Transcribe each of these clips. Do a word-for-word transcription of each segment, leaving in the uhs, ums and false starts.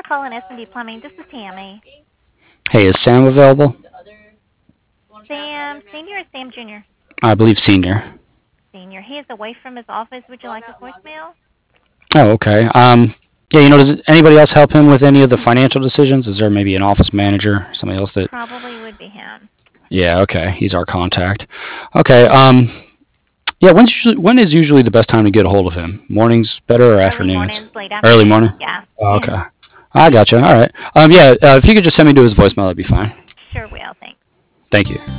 calling S and D Plumbing. This is Tammy. Hey, is Sam available? Sam Senior or Sam Junior? I believe senior. Senior. He is away from his office. Would you like a voicemail? Oh, okay. Um, yeah, you know, does anybody else help him with any of the financial decisions? Is there maybe an office manager, somebody else that? Probably would be him. Yeah, okay. He's our contact. Okay. Um, yeah. When's usually when is usually the best time to get a hold of him? Mornings better or Early afternoons? mornings, late afternoons. Early morning. Yeah. Oh, okay. I gotcha. All right. Um, yeah. Uh, if you could just send me to his voicemail, that'd be fine. Sure will. Thanks. Thank you.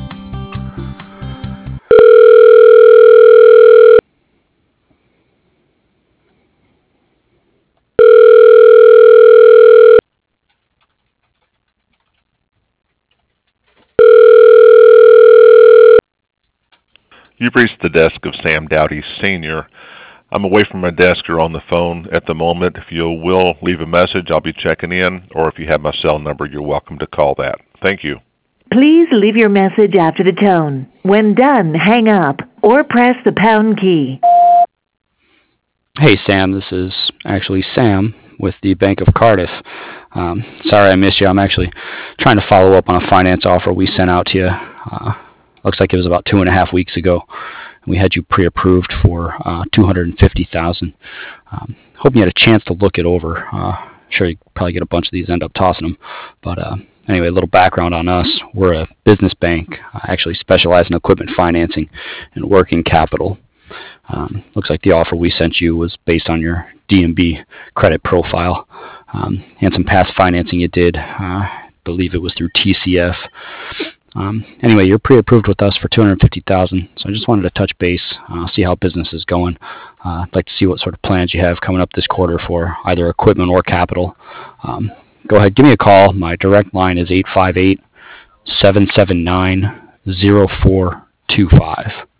You've reached the desk of Sam Dowdy, Senior I'm away from my desk or on the phone at the moment. If you will leave a message, I'll be checking in, or if you have my cell number, you're welcome to call that. Thank you. Please leave your message after the tone. When done, hang up or press the pound key. Hey, Sam. This is actually Sam with the Bank of Cardiff. Um, sorry I missed you. I'm actually trying to follow up on a finance offer we sent out to you. Uh, looks like it was about two and a half weeks ago. We had you pre-approved for uh, two hundred fifty thousand dollars. Um, hoping you had a chance to look it over. Uh, sure you probably get a bunch of these, end up tossing them. But uh, anyway, a little background on us. We're a business bank. I actually specialize in equipment financing and working capital. Um, looks like the offer we sent you was based on your D and B credit profile um, and some past financing you did. Uh, I believe it was through T C F. Um, anyway, you're pre-approved with us for two hundred fifty thousand dollars, so I just wanted to touch base, uh, see how business is going. Uh, I'd like to see what sort of plans you have coming up this quarter for either equipment or capital. Um, go ahead, give me a call. My direct line is eight five eight, seven seven nine, zero four two five.